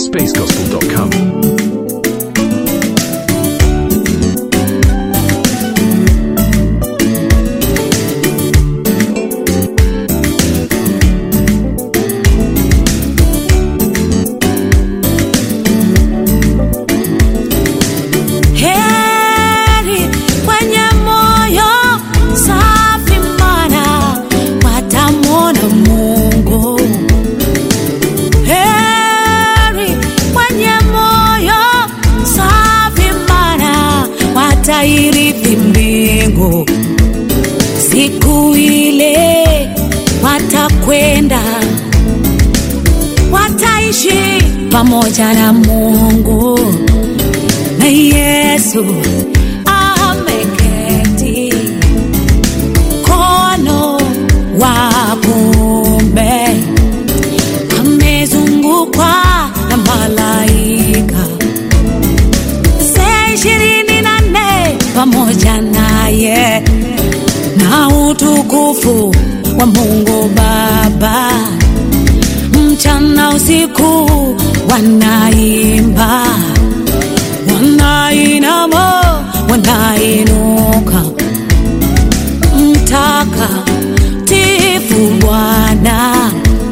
spacegospel.com. Irithi mbingu, siku ile watakwenda, wataishi pamoja na Mungu, na Yesu ameketi mkono wa kuume, amezungukwa na malaika pamoja naye, na utukufu wa Mungu Baba mchana usiku wanaimba, wanainama, wanainuka, mtakatifu Bwana,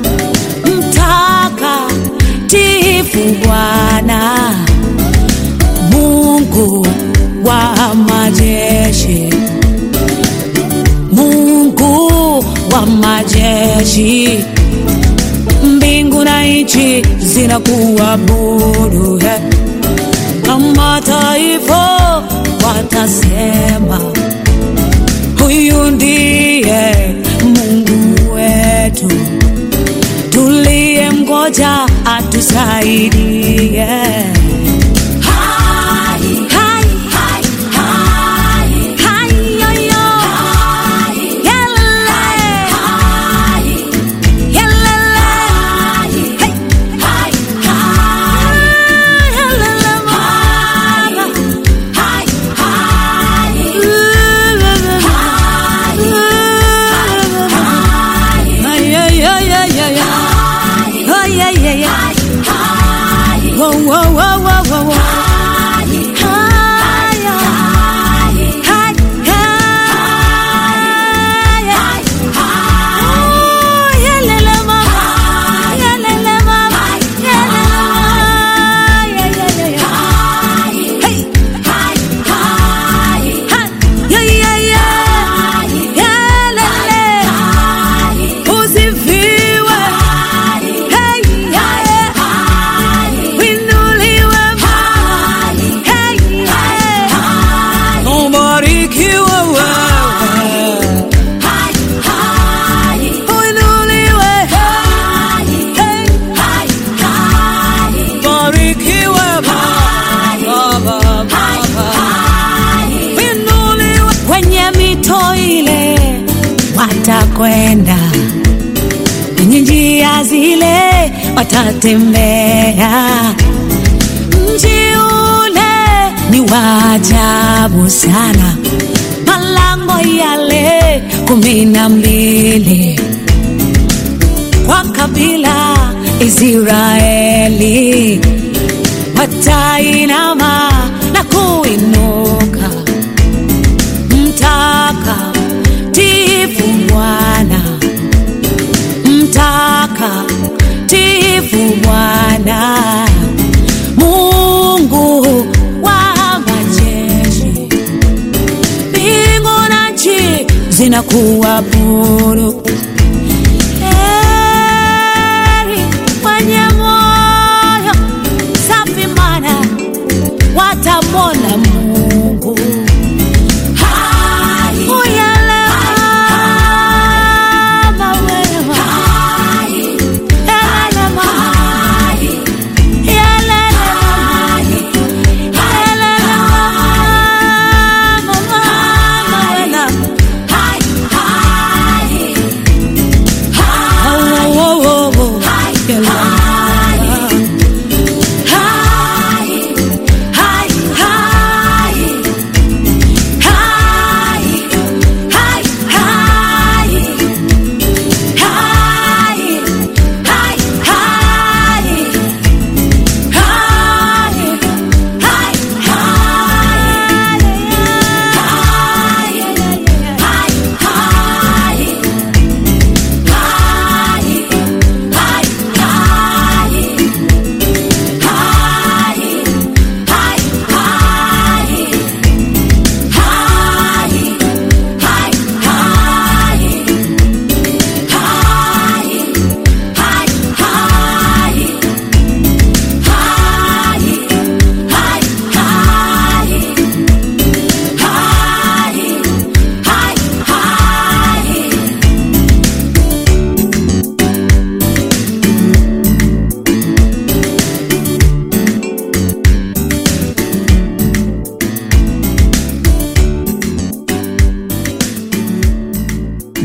mtakatifu Bwana Mungu wa majeshi, Mungu wa majeshi. Mbingu na nchi zinakuabudu, na mataifa watasema, huyu ndiye Mungu wetu, tuliyemngoja atusaidie. Watakwenda kwenye njia zile, watatembea. Mji ule ni wa ajabu sana, malango yale 12 kwa kabila Israeli watainama na kuinuka, mtakatifu Bwana, mtakatifu Bwana Mungu wa majeshi. Mbingu na nchi zinakuabudu. Heri wenye moyo safi, maana watamwona Mungu.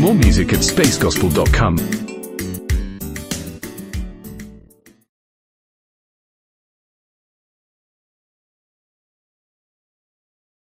More music at spacegospel.com.